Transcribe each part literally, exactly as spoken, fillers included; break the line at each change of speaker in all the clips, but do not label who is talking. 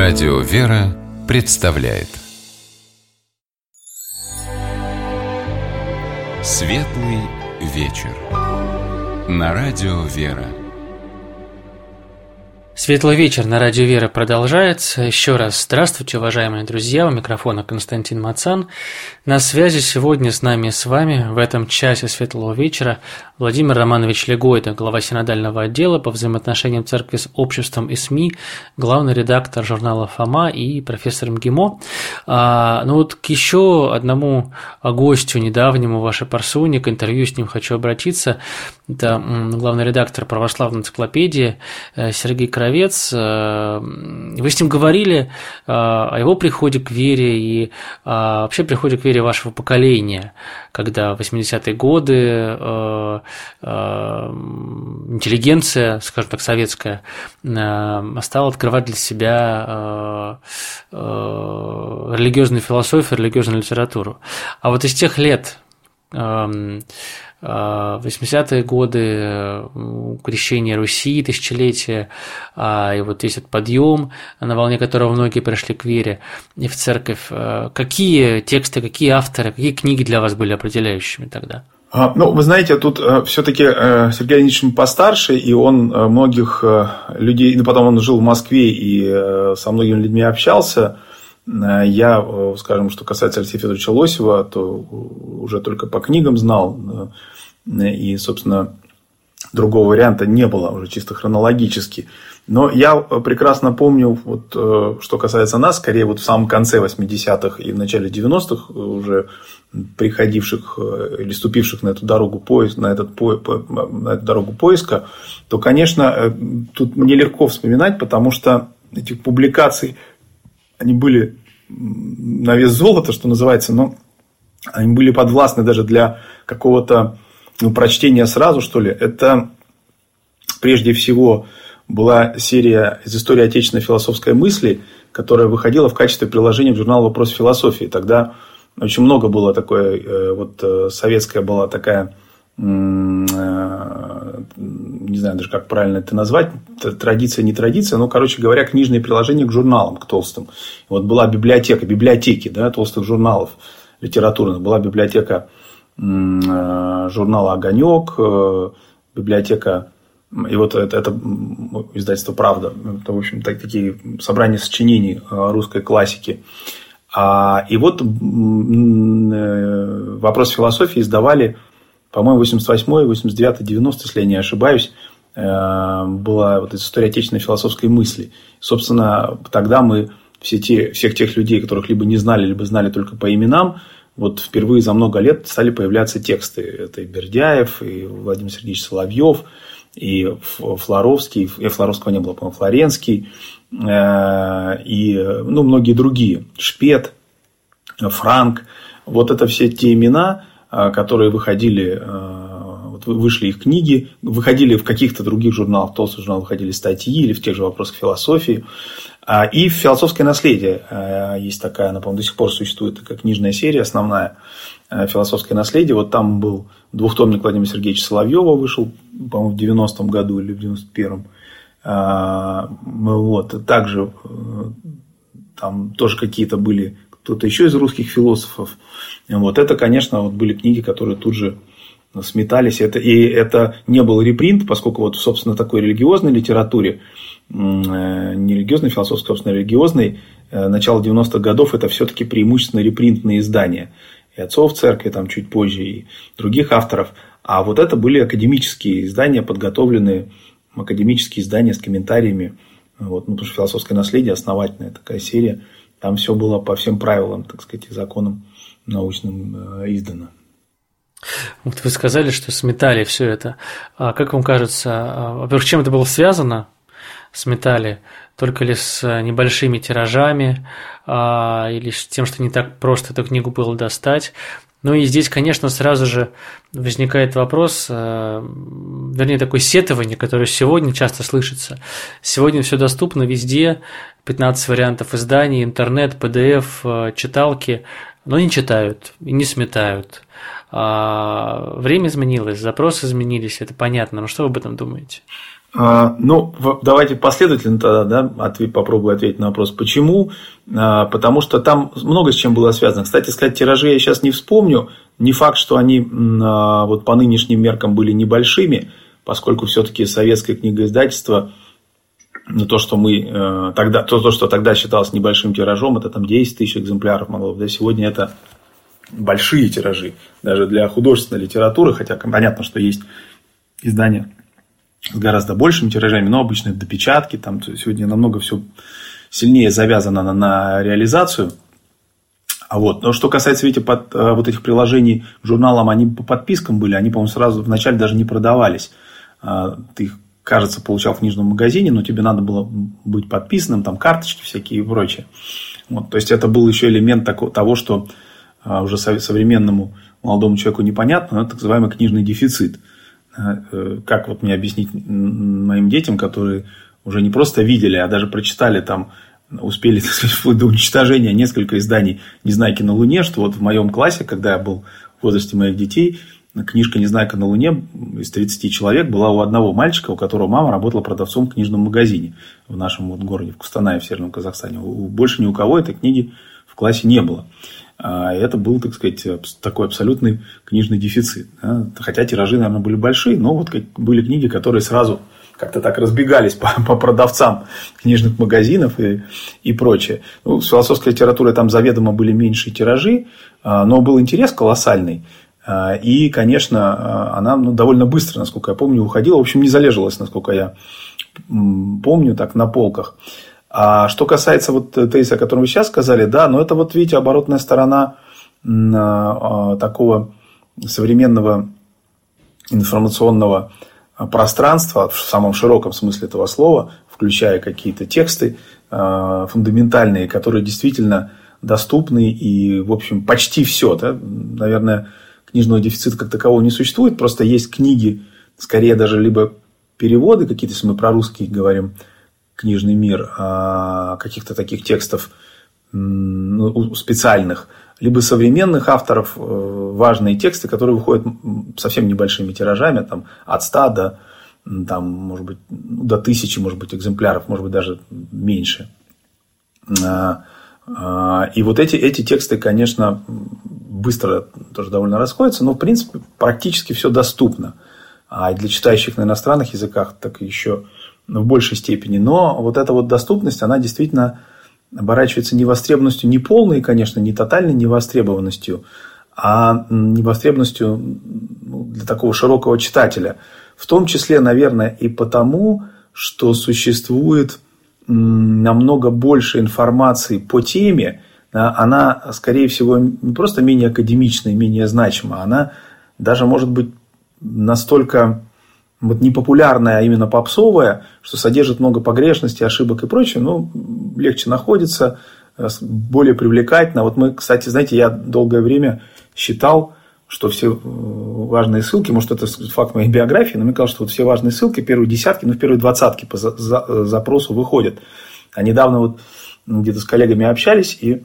Радио «Вера» представляет Светлый вечер на Радио «Вера».
Светлый вечер на Радио «Вера» продолжается. Еще раз здравствуйте, уважаемые друзья. У микрофона Константин Мацан. На связи сегодня с нами и с вами в этом часе Светлого вечера Владимир Романович Легойда, глава синодального отдела по взаимоотношениям церкви с обществом и СМИ, главный редактор журнала «Фома» и профессор МГИМО. А, ну вот к еще одному гостю недавнему, Ваше Парсуник, интервью с ним хочу обратиться. Это главный редактор православной энциклопедии Сергей Кравец. Вы с ним говорили о его приходе к вере и вообще приходе к вере вашего поколения, когда в восьмидесятые годы интеллигенция, скажем так, советская, стала открывать для себя религиозную философию, религиозную литературу. А вот из тех лет, восьмидесятые годы, крещение Руси, тысячелетие, и вот весь этот подъем, на волне которого многие пришли к вере и в церковь. Какие тексты, какие авторы, какие книги для вас были определяющими тогда?
Ну, вы знаете, тут все-таки Сергей Леонидович постарше, и он многих людей, ну, потом он жил в Москве и со многими людьми общался. Я, скажем, что касается Алексея Федоровича Лосева, то уже только по книгам знал. И, собственно, другого варианта не было, уже чисто хронологически. Но я прекрасно помню, вот, что касается нас, скорее вот в самом конце восьмидесятых и в начале девяностых уже приходивших или ступивших на эту дорогу поиска, на, этот, на эту дорогу поиска, то, конечно, тут нелегко вспоминать, потому что этих публикаций, они были на вес золота, что называется, но они были подвластны даже для какого-то, ну, прочтения сразу, что ли. Это прежде всего была серия из истории отечественной философской мысли, которая выходила в качестве приложения в журнал «Вопрос философии». Тогда очень много было такое, вот советская была такая, не знаю даже, как правильно это назвать, традиция, не традиция, но, короче говоря, книжные приложения к журналам, к толстым. Вот была библиотека, библиотеки, да, толстых журналов литературных. Была библиотека журнала «Огонек», библиотека, и вот это, это издательство «Правда». Это, в общем, так, такие собрания сочинений русской классики. И вот «Вопрос философии» издавали, по-моему, восемьдесят восьмой, восемьдесят девятый, девяностый, если я не ошибаюсь, была вот история отечественной философской мысли. Собственно, тогда мы все те, всех тех людей, которых либо не знали, либо знали только по именам, вот впервые за много лет стали появляться тексты. Это и Бердяев, и Владимир Сергеевич Соловьев, и Флоровский, и Флоровского не было, по-моему, Флоренский, и, ну, многие другие. Шпет, Франк. Вот это все те имена, которые выходили, вот вышли их книги, выходили в каких-то других журналах, в толстых журналах выходили статьи или в тех же вопросах философии. И «Философское наследие» есть такая, она, по-моему, до сих пор существует, такая книжная серия основная, «Философское наследие». Вот там был двухтомник Владимира Сергеевича Соловьева, вышел, по-моему, в девяностом году или в девяносто первом. Вот. Также там тоже какие-то были, кто-то еще из русских философов. Вот это, конечно, вот были книги, которые тут же сметались. Это, и это не был репринт, поскольку вот, собственно, такой религиозной литературе, не религиозной философской, собственно, религиозной, начало девяностых годов это все-таки преимущественно репринтные издания. И отцов церкви там чуть позже, и других авторов. А вот это были академические издания, подготовленные академические издания с комментариями. Вот, ну, потому что «Философское наследие» основательная такая серия. Там все было по всем правилам, так сказать, и законам научным издано.
Вот вы сказали, что сметали все это. А как вам кажется, во-первых, чем это было связано? Сметали только ли с небольшими тиражами, а, или с тем, что не так просто эту книгу было достать? Ну и здесь, конечно, сразу же возникает вопрос, э, вернее, такое сетование, которое сегодня часто слышится. Сегодня все доступно везде, пятнадцать вариантов изданий, интернет, пи ди эф, читалки, но не читают и не сметают. А время изменилось, запросы изменились, это понятно, но что вы об этом думаете?
А, ну, давайте последовательно тогда, да, ответ, попробую ответить на вопрос, почему. А, потому что там много с чем было связано. Кстати сказать, тиражи я сейчас не вспомню. Не факт, что они а, вот по нынешним меркам были небольшими, поскольку все-таки советское книгоиздательство, ну, то, что мы э, тогда, то, то, что тогда считалось небольшим тиражом, это там десять тысяч экземпляров могло быть. Да, сегодня это большие тиражи, даже для художественной литературы, хотя понятно, что есть издания с гораздо большими тиражами, но обычно это допечатки, там сегодня намного все сильнее завязано на, на реализацию. А вот, но что касается, видите, под, вот этих приложений к журналам, они по подпискам были, они, по-моему, сразу вначале даже не продавались. Ты их, кажется, получал в книжном магазине, но тебе надо было быть подписанным, там карточки всякие и прочее. Вот, то есть это был еще элемент того, что уже современному молодому человеку непонятно, но это так называемый книжный дефицит. Как вот мне объяснить моим детям, которые уже не просто видели, а даже прочитали там, успели, так сказать, вплоть до уничтожения несколько изданий «Незнайки на Луне», что вот в моем классе, когда я был в возрасте моих детей, книжка «Незнайка на Луне» из тридцати человек была у одного мальчика, у которого мама работала продавцом в книжном магазине в нашем вот городе, в Кустанае, в Северном Казахстане. Больше ни у кого этой книги в классе не было. И это был, так сказать, такой абсолютный книжный дефицит. Хотя тиражи, наверное, были большие, но вот были книги, которые сразу как-то так разбегались по, по продавцам книжных магазинов и, и прочее. Ну, с философской литературой там заведомо были меньшие тиражи, но был интерес колоссальный. И, конечно, она ну, довольно быстро, насколько я помню, уходила. В общем, не залежалась, насколько я помню, так на полках. А что касается вот тезиса, о котором вы сейчас сказали, да, но это вот, видите, оборотная сторона такого современного информационного пространства в самом широком смысле этого слова, включая какие-то тексты фундаментальные, которые действительно доступны и, в общем, почти все. Да? Наверное, книжного дефицита как такового не существует, просто есть книги, скорее даже либо переводы какие-то, если мы про русский говорим, книжный мир, каких-то таких текстов ну, специальных, либо современных авторов, важные тексты, которые выходят совсем небольшими тиражами, там, от ста до, там, может быть, до тысячи, может быть, экземпляров, может быть, даже меньше. И вот эти, эти тексты, конечно, быстро тоже довольно расходятся, но, в принципе, практически все доступно. А для читающих на иностранных языках так еще в большей степени. Но вот эта вот доступность, она действительно оборачивается невостребованностью не полной, конечно, не тотальной невостребованностью, а невостребованностью для такого широкого читателя. В том числе, наверное, и потому, что существует намного больше информации по теме, она, скорее всего, не просто менее академичная, менее значима, она даже может быть настолько вот непопулярная, а именно попсовая, что содержит много погрешностей, ошибок и прочее, но легче находится, более привлекательно. Вот мы, кстати, знаете, я долгое время считал, что все важные ссылки, может, это факт моей биографии, но мне казалось, что вот все важные ссылки, первые десятки, ну, в первые двадцатки по запросу выходят. А недавно вот где-то с коллегами общались, и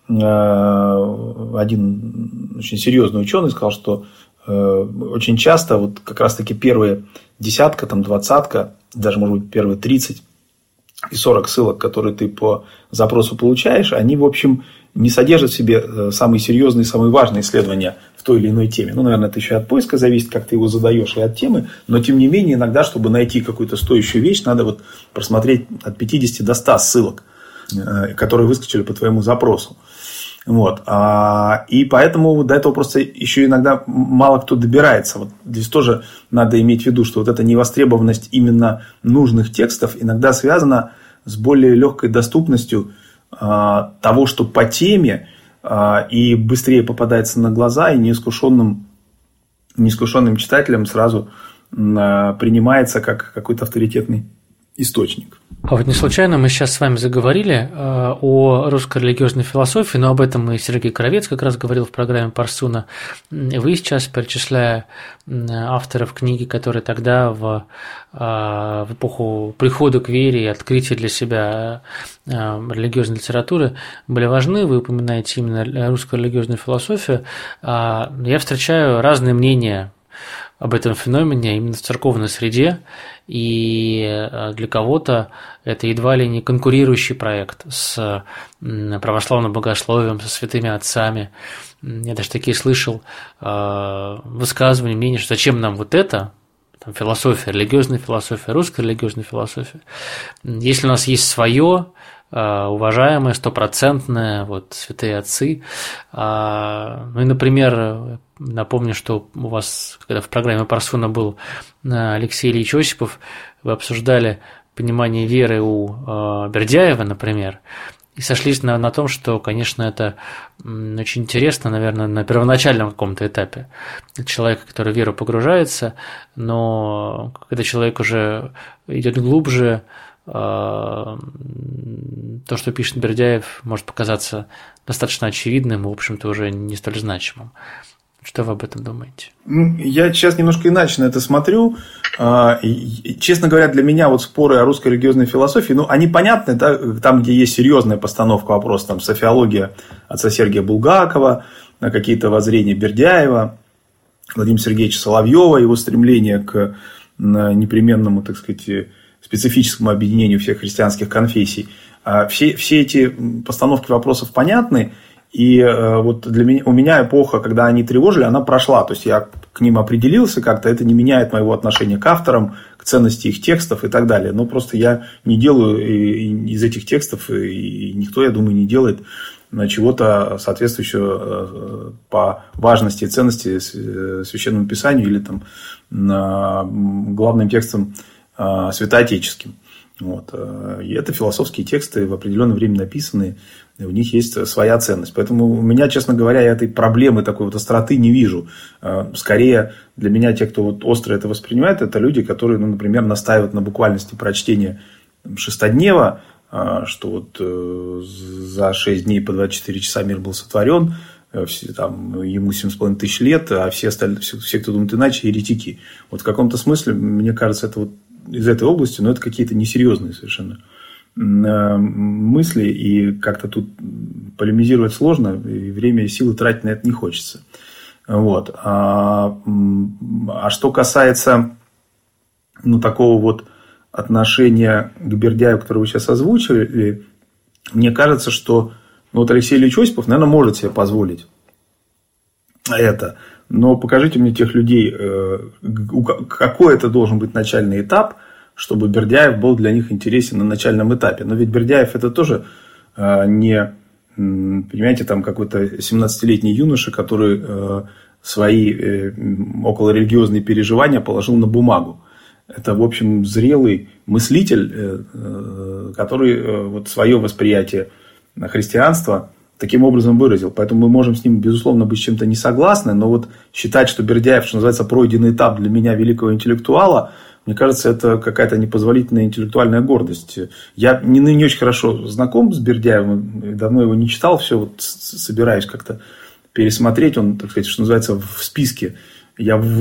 один очень серьезный ученый сказал, что очень часто вот как раз-таки первые десятка, там двадцатка, даже, может быть, первые тридцать и сорок ссылок, которые ты по запросу получаешь, они, в общем, не содержат в себе самые серьезные, самые важные исследования в той или иной теме. Ну, наверное, это еще от поиска зависит, как ты его задаешь, и от темы. Но, тем не менее, иногда, чтобы найти какую-то стоящую вещь, надо вот просмотреть от пятидесяти до ста ссылок, которые выскочили по твоему запросу. Вот. И поэтому до этого просто еще иногда мало кто добирается. Вот здесь тоже надо иметь в виду, что вот эта невостребованность именно нужных текстов иногда связана с более легкой доступностью того, что по теме и быстрее попадается на глаза, и неискушенным, неискушенным читателям сразу принимается как какой-то авторитетный источник.
А вот не случайно мы сейчас с вами заговорили э, о русской религиозной философии, но об этом и Сергей Кравец как раз говорил в программе Парсуна. Вы сейчас, перечисляя авторов книги, которые тогда в, э, в эпоху прихода к вере и открытия для себя э, религиозной литературы были важны, вы упоминаете именно русскую религиозную философию. Э, я встречаю разные мнения об этом феномене именно в церковной среде, и для кого-то это едва ли не конкурирующий проект с православным богословием, со святыми отцами. Я даже такие слышал высказывания, мнения, что зачем нам вот это, там, философия, религиозная философия, русская религиозная философия, если у нас есть свое, уважаемые, стопроцентные, вот, святые отцы. Ну и, например, напомню, что у вас, когда в программе Парсуна был Алексей Ильич Осипов, вы обсуждали понимание веры у Бердяева, например, и сошлись на, на том, что, конечно, это очень интересно, наверное, на первоначальном каком-то этапе. Человек, который в веру погружается, но когда человек уже идет глубже, то, что пишет Бердяев, может показаться достаточно очевидным и, в общем-то, уже не столь значимым. Что вы об этом думаете?
Я сейчас немножко иначе на это смотрю. Честно говоря, для меня вот споры о русской религиозной философии, ну, они понятны, да, там, где есть серьезная постановка вопроса, там, софиология отца Сергия Булгакова, какие-то воззрения Бердяева, Владимира Сергеевича Соловьева, его стремление к непременному, так сказать, специфическому объединению всех христианских конфессий. Все, все эти постановки вопросов понятны, и вот для меня, у меня эпоха, когда они тревожили, она прошла, то есть я к ним определился как-то, это не меняет моего отношения к авторам, к ценности их текстов и так далее, но просто я не делаю из этих текстов, и никто, я думаю, не делает чего-то соответствующего по важности и ценности Священному Писанию или там главным текстам святоотеческим. Вот. И это философские тексты, в определенное время написанные, у них есть своя ценность. Поэтому у меня, честно говоря, я этой проблемы, такой вот остроты не вижу. Скорее, для меня те, кто вот остро это воспринимает, это люди, которые, ну, например, настаивают на буквальности прочтения шестоднева, что вот за шесть дней по двадцать четыре часа мир был сотворен, там, ему семь с половиной тысяч лет, а все остальные, все, все, кто думает иначе, еретики. Вот в каком-то смысле, мне кажется, это вот из этой области, но это какие-то несерьезные совершенно мысли, и как-то тут полемизировать сложно, и время и силы тратить на это не хочется. Вот. А, а что касается, ну, такого вот отношения к Бердяеву, которое вы сейчас озвучили, мне кажется, что ну, вот Алексей Ильич Осипов, наверное, может себе позволить это. Но покажите мне тех людей, какой это должен быть начальный этап, чтобы Бердяев был для них интересен на начальном этапе. Но ведь Бердяев это тоже не, понимаете, там какой-то семнадцатилетний юноша, который свои околорелигиозные переживания положил на бумагу. Это, в общем, зрелый мыслитель, который вот свое восприятие христианства таким образом выразил. Поэтому мы можем с ним, безусловно, быть с чем-то не согласны, но вот считать, что Бердяев, что называется, пройденный этап для меня великого интеллектуала, мне кажется, это какая-то непозволительная интеллектуальная гордость. Я не, не очень хорошо знаком с Бердяевым, давно его не читал, все вот собираюсь как-то пересмотреть. Он, так сказать, что называется, в списке. Я в,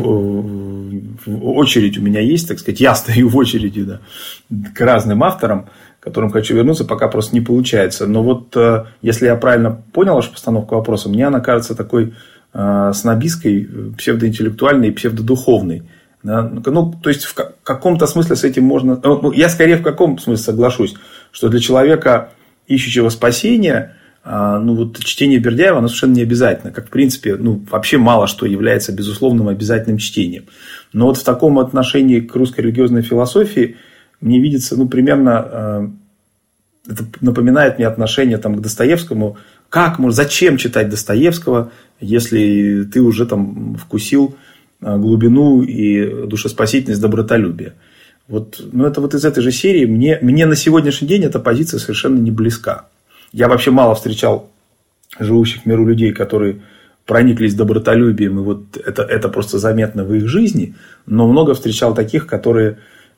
в очередь у меня есть, так сказать, я стою в очереди, да, к разным авторам, к которым хочу вернуться, пока просто не получается. Но вот если я правильно понял вашу постановку вопроса, мне она кажется такой э, снобистской, псевдоинтеллектуальной и псевдодуховной. Да? Ну, то есть, в каком-то смысле с этим можно... Ну, я скорее в каком смысле соглашусь, что для человека, ищущего спасения, э, ну, вот чтение Бердяева, оно совершенно не обязательно. Как, в принципе, ну, вообще мало что является безусловным обязательным чтением. Но вот в таком отношении к русской религиозной философии мне видится, ну, примерно, э, это напоминает мне отношение там, к Достоевскому. Как, зачем читать Достоевского, если ты уже там вкусил глубину и душеспасительность добротолюбия? Вот, ну, это вот из этой же серии. Мне, мне на сегодняшний день эта позиция совершенно не близка. Я вообще мало встречал живущих в миру людей, которые прониклись добротолюбием, и вот это, это просто заметно в их жизни. Но много встречал таких, которые,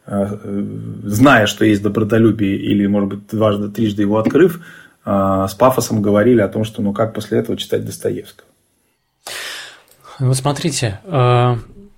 зная, что есть добротолюбие, или, может быть, дважды, трижды его открыв, с пафосом говорили о том, что ну как после этого читать Достоевского.
Вот смотрите, я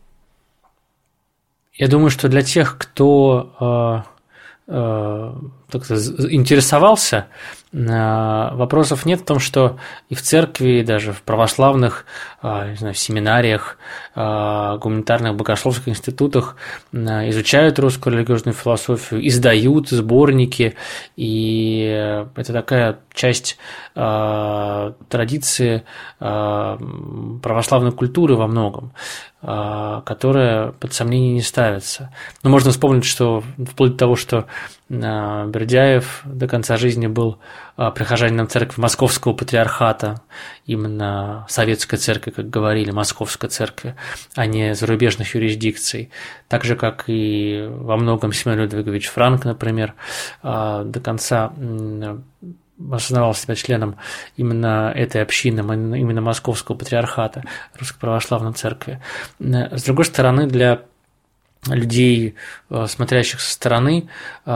думаю, что для тех, кто интересовался Вопросов нет в том, что и в церкви, и даже в православных, не знаю, семинариях, гуманитарных богословских институтах изучают русскую религиозную философию, издают сборники, и это такая часть традиции православной культуры во многом, которая под сомнение не ставится. Но можно вспомнить, что вплоть до того, что Бердяев до конца жизни был прихожанином церкви Московского патриархата, именно советской церкви, как говорили, Московской церкви, а не зарубежных юрисдикций. Так же, как и во многом Семен Людвигович Франк, например, до конца осознавал себя членом именно этой общины, именно Московского патриархата, Русской Православной Церкви. С другой стороны, для людей, смотрящих со стороны,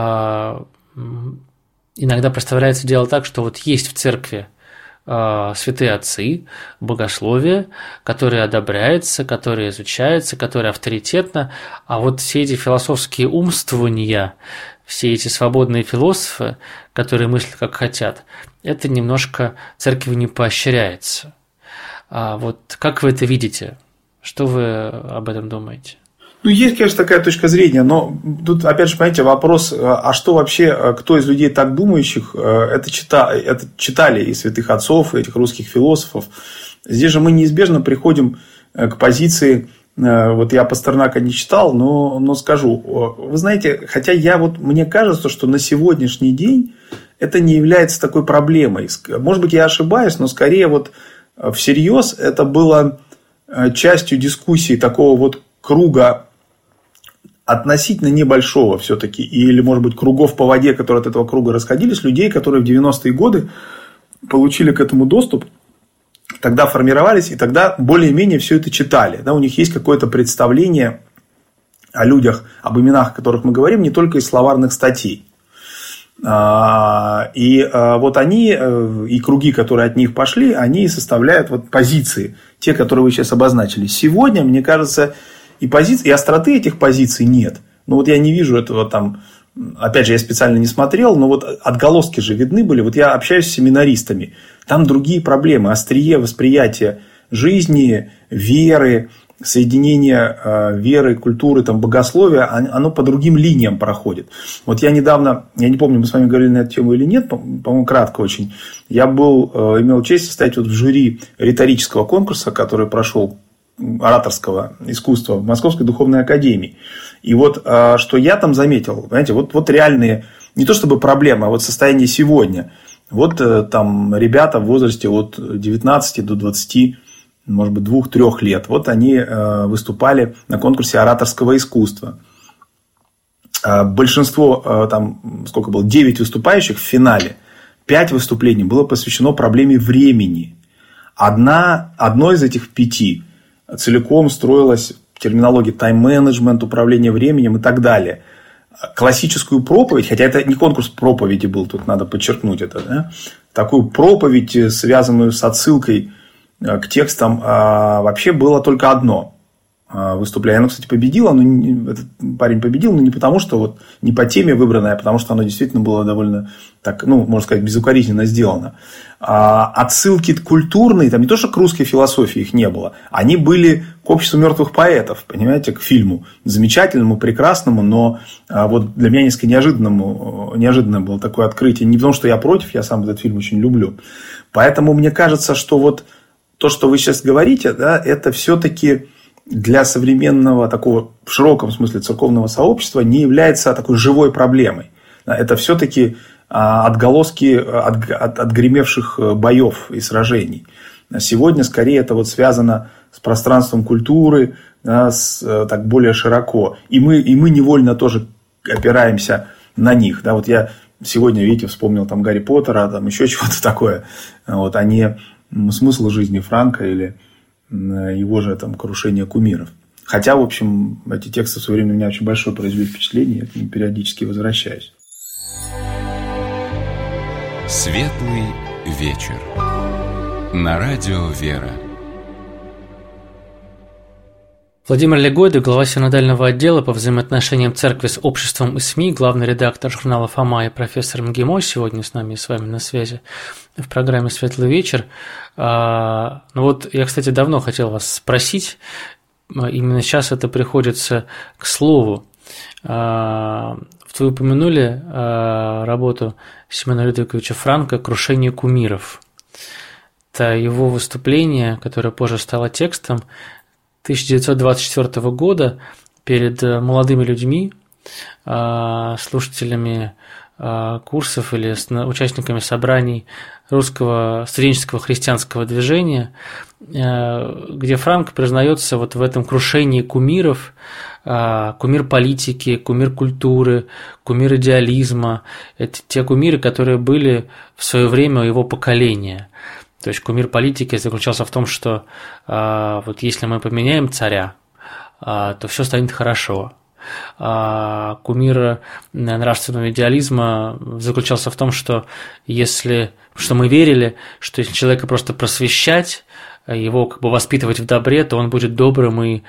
иногда представляется дело так, что вот есть в церкви святые отцы, богословие, которое одобряется, которое изучается, которое авторитетно, а вот все эти философские умствования, все эти свободные философы, которые мыслят как хотят, это немножко церковью не поощряется. А вот как вы это видите? Что вы об этом думаете?
Ну, есть, конечно, такая точка зрения, но тут, опять же, понимаете, вопрос, а что вообще, кто из людей так думающих, это, чита, это читали и святых отцов, и этих русских философов. Здесь же мы неизбежно приходим к позиции, вот я Пастернака не читал, но, но скажу, вы знаете, хотя я вот, мне кажется, что на сегодняшний день это не является такой проблемой. Может быть, я ошибаюсь, но скорее вот всерьез это было частью дискуссии такого вот круга относительно небольшого все-таки, или, может быть, кругов по воде, которые от этого круга расходились, людей, которые в девяностые годы получили к этому доступ, тогда формировались, и тогда более-менее все это читали. Да, у них есть какое-то представление о людях, об именах, о которых мы говорим, не только из словарных статей. И вот они, и круги, которые от них пошли, они составляют вот позиции, те, которые вы сейчас обозначили. Сегодня, мне кажется, и позиции, и остроты этих позиций нет. Ну, вот я не вижу этого там, опять же, я специально не смотрел, но вот отголоски же видны были. Вот я общаюсь с семинаристами, там другие проблемы, острие восприятия жизни, веры, соединение э, веры, культуры, там, богословия, оно по другим линиям проходит. Вот я недавно, я не помню, мы с вами говорили на эту тему или нет, по-моему, кратко очень, я был, э, имел честь состоять вот в жюри риторического конкурса, который прошел, ораторского искусства в Московской духовной академии. И вот что я там заметил, понимаете, вот, вот реальные, не то чтобы проблемы, а вот состояние сегодня. Вот там ребята в возрасте от девятнадцати до двадцати, может быть, двух-трех лет, вот они выступали на конкурсе ораторского искусства. Большинство, там, сколько было, девять выступающих в финале, пять выступлений было посвящено проблеме времени. Одна, одно из этих пяти целиком строилась терминология тайм-менеджмент, управление временем и так далее. Классическую проповедь, хотя это не конкурс проповеди был, тут надо подчеркнуть это, да? Такую проповедь, связанную с отсылкой к текстам, вообще было только одно выступление. Оно, кстати, победило, но этот парень победил, но не потому, что вот не по теме выбранное, а потому что оно действительно было довольно так, ну, можно сказать, безукоризненно сделано. А отсылки культурные, там не то, что к русской философии их не было, они были к обществу мертвых поэтов, понимаете, к фильму замечательному, прекрасному, но вот для меня несколько неожиданному, неожиданно было такое открытие. Не потому, что я против, я сам этот фильм очень люблю. Поэтому мне кажется, что вот то, что вы сейчас говорите, да, это все-таки для современного такого в широком смысле церковного сообщества не является такой живой проблемой. Это все-таки отголоски от, от, отгремевших боев и сражений. Сегодня скорее это вот связано с пространством культуры, да, с, так более широко. И мы, и мы невольно тоже опираемся на них. Да, вот я сегодня, видите, вспомнил там Гарри Поттера, там еще чего-то такое, вот, а не смысл жизни Франка или его же там крушение кумиров. Хотя, в общем, эти тексты в свое время у меня очень большое произвели впечатление, я к ним периодически возвращаюсь.
Светлый вечер. На радио «Вера».
Владимир Легойда, глава синодального отдела по взаимоотношениям церкви с обществом и СМИ, главный редактор журнала «Фома» и профессор МГИМО, сегодня с нами и с вами на связи в программе «Светлый вечер». Ну вот я, кстати, давно хотел вас спросить, именно сейчас это приходится к слову. Вы упомянули работу Семена Людвиговича Франка «Крушение кумиров». Это его выступление, которое позже стало текстом, тысяча девятьсот двадцать четвёртого года перед молодыми людьми, слушателями курсов или участниками собраний русского студенческого христианского движения, где Франк признается вот в этом крушении кумиров, кумир политики, кумир культуры, кумир идеализма. Это те кумиры, которые были в свое время у его поколения. То есть кумир политики заключался в том, что э, вот если мы поменяем царя, э, то все станет хорошо. А кумир нравственного идеализма заключался в том, что если что мы верили, что если человека просто просвещать, его как бы воспитывать в добре, то он будет добрым и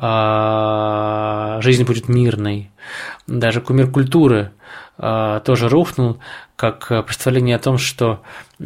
а, жизнь будет мирной. Даже кумир культуры а, тоже рухнул, как представление о том, что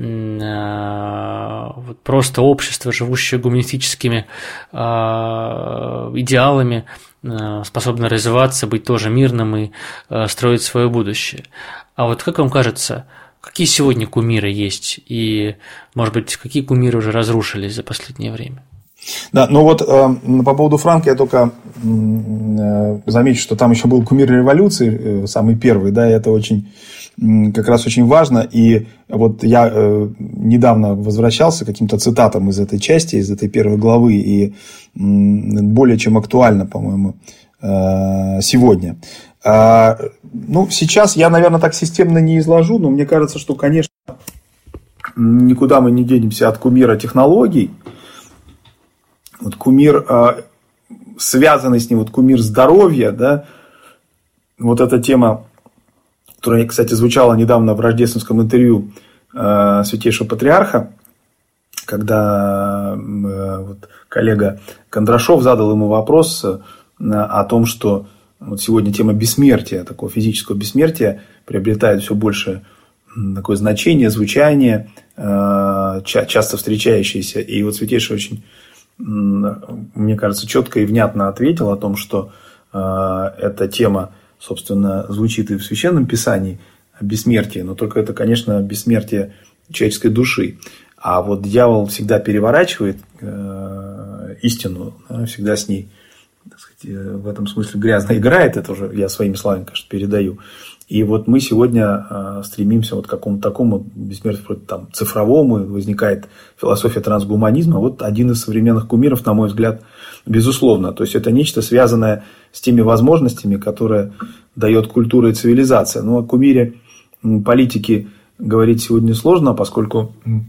а, вот просто общество, живущее гуманистическими а, идеалами, а, способно развиваться, быть тоже мирным и а, строить свое будущее. А вот как вам кажется, какие сегодня кумиры есть, и, может быть, какие кумиры уже разрушились за последнее время?
Да, ну вот э, по поводу Франка я только э, замечу, что там еще был кумир революции, э, самый первый, да, и это очень, э, как раз очень важно. И вот я э, недавно возвращался к каким-то цитатам из этой части, из этой первой главы, и э, более чем актуально, по-моему, э, сегодня. А, ну, сейчас я, наверное, так системно не изложу, но мне кажется, что, конечно, никуда мы не денемся от кумира технологий. Вот кумир, связанный с ним, вот кумир здоровья, да, вот эта тема, которая, кстати, звучала недавно в рождественском интервью Святейшего Патриарха, когда вот коллега Кондрашов задал ему вопрос о том, что вот сегодня тема бессмертия, такого физического бессмертия, приобретает все больше такое значение, звучание, часто встречающееся. И вот Святейший очень, мне кажется, четко и внятно ответил о том, что эта тема, собственно, звучит и в Священном Писании о бессмертии, но только это, конечно, бессмертие человеческой души. А вот дьявол всегда переворачивает истину, всегда с ней, так сказать, в этом смысле грязно играет, это уже я своими словами, конечно, передаю. И вот мы сегодня стремимся вот к какому-то такому бессмертию, там, цифровому, возникает философия трансгуманизма. Вот один из современных кумиров, на мой взгляд, безусловно. То есть это нечто, связанное с теми возможностями, которые дает культура и цивилизация. Но о кумире политики говорить сегодня сложно, поскольку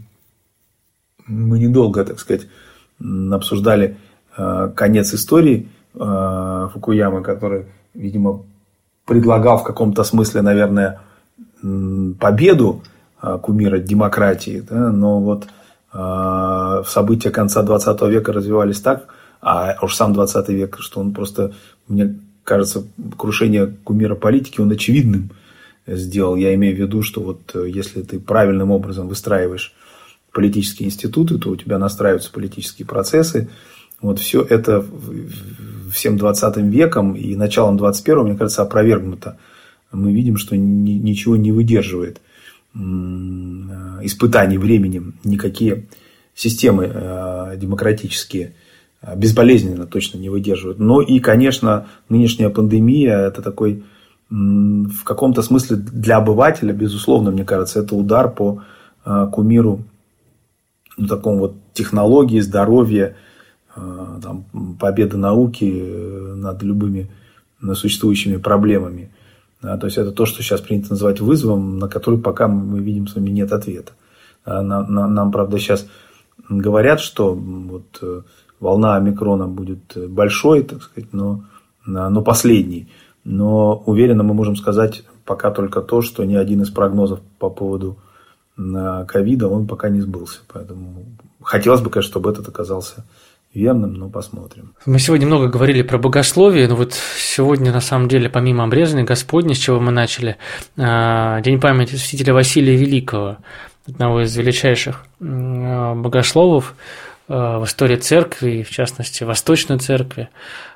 мы недолго, так сказать, обсуждали конец истории Фукуямы, который, видимо, предлагал в каком-то смысле, наверное, победу кумира демократии, да, но вот события конца двадцатого века развивались так, а уж сам двадцатый век, что он просто, мне кажется, крушение кумира политики он очевидным сделал. Я имею в виду, что вот если ты правильным образом выстраиваешь политические институты, то у тебя настраиваются политические процессы. Вот все это всем двадцатым веком и началом двадцать первого, мне кажется, опровергнуто. Мы видим, что ничего не выдерживает испытаний временем, никакие системы демократические безболезненно точно не выдерживают. Но и, конечно, нынешняя пандемия – это такой, в каком-то смысле для обывателя, безусловно, мне кажется, это удар по кумиру, ну, такому вот технологии, здоровья, там, победа науки над любыми существующими проблемами. Да, то есть это то, что сейчас принято называть вызовом, на который пока мы видим с вами нет ответа. Нам, нам, нам правда, сейчас говорят, что вот волна омикрона будет большой, так сказать, но, но последней. Но уверенно мы можем сказать пока только то, что ни один из прогнозов по поводу ковида, он пока не сбылся. Поэтому хотелось бы, конечно, чтобы этот оказался верным, но посмотрим.
Мы сегодня много говорили про богословие, но вот сегодня, на самом деле, помимо обрезания Господня, с чего мы начали, День памяти святителя Василия Великого, одного из величайших богословов в истории церкви, в частности, Восточной церкви.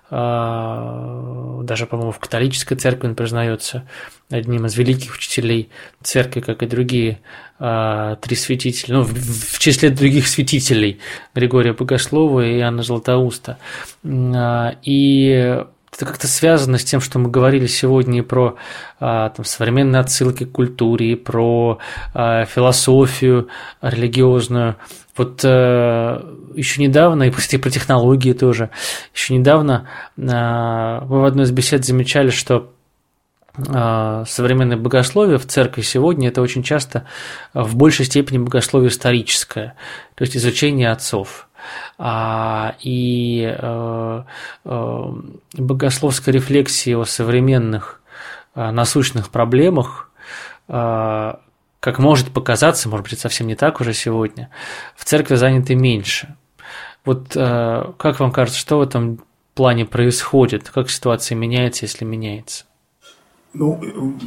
Даже, по-моему, в католической церкви он признается одним из великих учителей церкви, как и другие три святителя, ну, в числе других святителей Григория Богослова и Иоанна Златоуста. И это как-то связано с тем, что мы говорили сегодня и про там, современные отсылки к культуре, и про философию религиозную. Вот э, еще недавно, и, кстати, про технологии тоже, еще недавно э, мы в одной из бесед замечали, что э, современное богословие в церкви сегодня – это очень часто в большей степени богословие историческое, то есть изучение отцов. А, и э, э, богословской рефлексии о современных э, насущных проблемах э, как может показаться, может быть, это совсем не так уже сегодня, в церкви заняты меньше. Вот э, как вам кажется, что в этом плане происходит? Как ситуация меняется, если меняется?
Ну,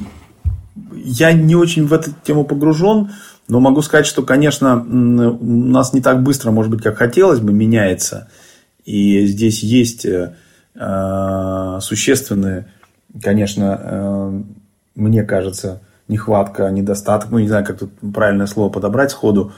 я не очень в эту тему погружен, но могу сказать, что, конечно, у нас не так быстро, может быть, как хотелось бы, меняется. И здесь есть э, существенные, конечно, э, мне кажется, нехватка, недостаток, ну, не знаю, как тут правильное слово подобрать сходу,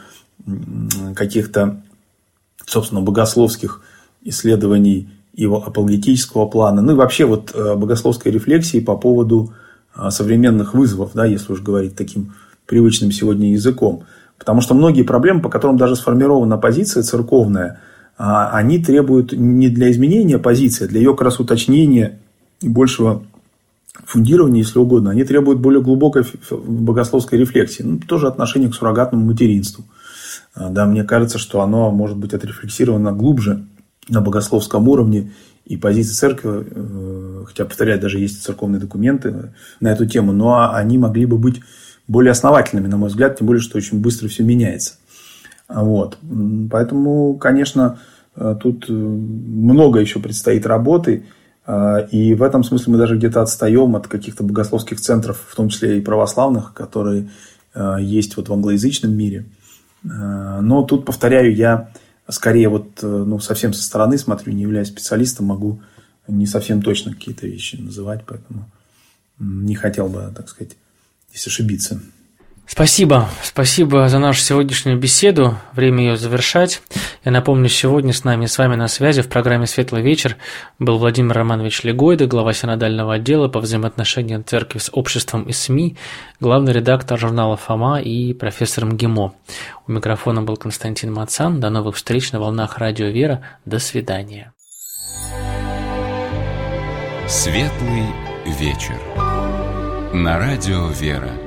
каких-то, собственно, богословских исследований его апологетического плана, ну, и вообще вот богословской рефлексии по поводу современных вызовов, да, если уж говорить таким привычным сегодня языком. Потому что многие проблемы, по которым даже сформирована позиция церковная, они требуют не для изменения позиции, а для ее как раз уточнения и большего фундирования, если угодно, они требуют более глубокой богословской рефлексии. Ну, тоже отношение к суррогатному материнству. Да, мне кажется, что оно может быть отрефлексировано глубже на богословском уровне. И позиция церкви, хотя, повторяю, даже есть церковные документы на эту тему, но они могли бы быть более основательными, на мой взгляд, тем более, что очень быстро все меняется. Вот. Поэтому, конечно, тут много еще предстоит работы. И в этом смысле мы даже где-то отстаем от каких-то богословских центров, в том числе и православных, которые есть вот в англоязычном мире. Но тут, повторяю, я скорее вот, ну, совсем со стороны смотрю, не являюсь специалистом, могу не совсем точно какие-то вещи называть, поэтому не хотел бы, так сказать, здесь ошибиться.
Спасибо. Спасибо за нашу сегодняшнюю беседу. Время ее завершать. Я напомню, сегодня с нами, с вами на связи в программе «Светлый вечер» был Владимир Романович Легойда, глава синодального отдела по взаимоотношениям церкви с обществом и СМИ, главный редактор журнала «Фома» и профессор МГИМО. У микрофона был Константин Мацан. До новых встреч на волнах Радио Вера. До свидания.
«Светлый вечер» на Радио Вера.